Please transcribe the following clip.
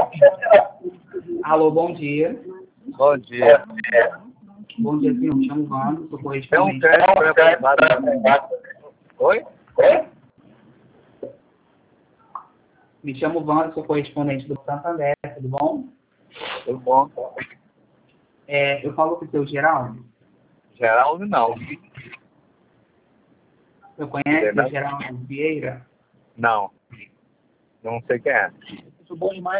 Alô, bom dia. Bom dia. Bom dia, senhor. Me chamo Wando, sou Tem um correspondente. Oi? Me chamo Wando, sou correspondente do Santander, tudo bom? Tudo bom? Eu falo com o seu Geraldo. Geraldo, não. Você conhece Verdade. o Geraldo Vieira? Não. Não sei quem é. Isso bom demais.